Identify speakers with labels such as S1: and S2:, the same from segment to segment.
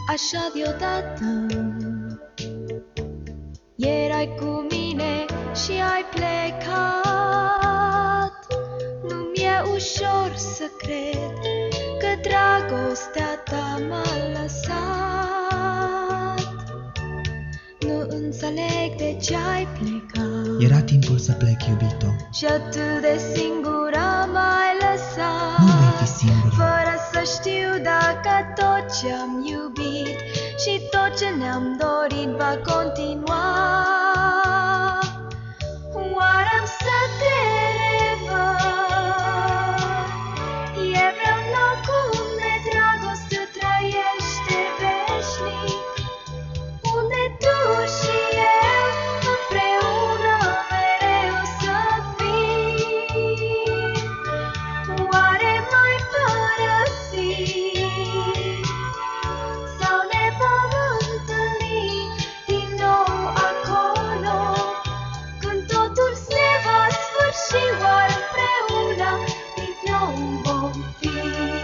S1: Așa deodată erai cu mine și ai plecat. Nu mi-e ușor să cred că dragostea ta m-a lăsat. Nu înțeleg de ce ai plecat.
S2: Era timpul să plec, iubito.
S1: Și atât de singură m-ai lăsat.
S2: Nu vei fi singură.
S1: Fără să știu dacă tot ce-am iubit și tot ce ne-am dorit va continua. Oare-am să te revăd? E vreun loc unde dragostea trăiește veșnic, unde tu și eu împreună mereu să fim. Oare m-ai părăsit sau ne vom întâlni din nou acolo, când totul se va sfârși? Oare împreună din nou vom fi?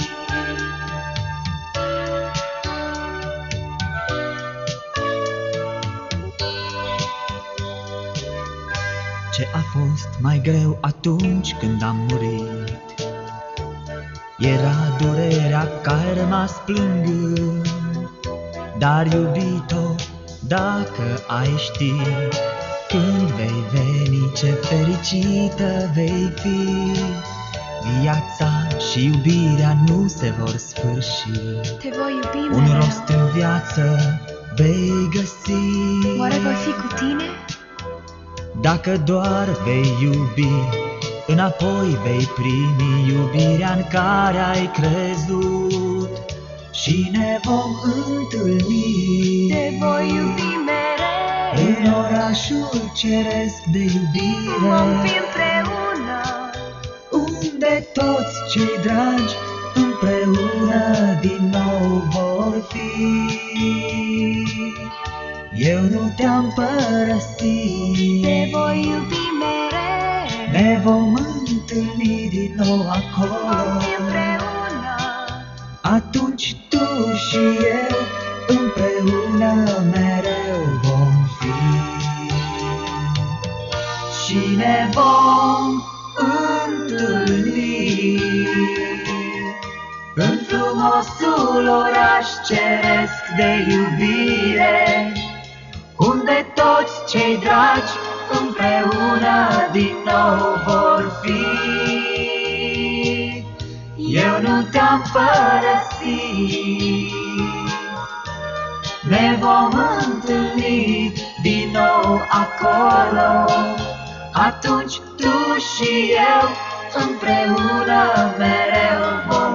S2: Ce a fost mai greu atunci când am murit? Era durerea că ai rămas plângând. Dar, iubito, dacă ai ști, când vei veni, ce fericită vei fi. Viața și iubirea nu se vor sfârși.
S1: Te voi iubi
S2: Un
S1: mereu.
S2: rost în viață vei găsi.
S1: Oare voi fi cu tine?
S2: Dacă doar vei iubi, înapoi vei primi iubirea în care ai crezut. Și ne vom întâlni.
S1: Te voi iubi mereu.
S2: În orașul ceresc de iubire,
S1: Vom fi împreună.
S2: unde toți cei dragi împreună din nou vor fi. Eu nu te-am părăsit.
S1: Te voi iubi mereu.
S2: Ne vom întâlni din nou
S1: Vom
S2: acolo.
S1: fi împreună.
S2: Atunci tu și eu împreună mereu vom fi. Și ne vom întâlni în frumosul oraș ceresc de iubire, unde toți cei dragi împreună din nou vor fi. Eu nu te-am părăsit. Ne vom întâlni din nou acolo. Atunci tu și eu împreună mereu vom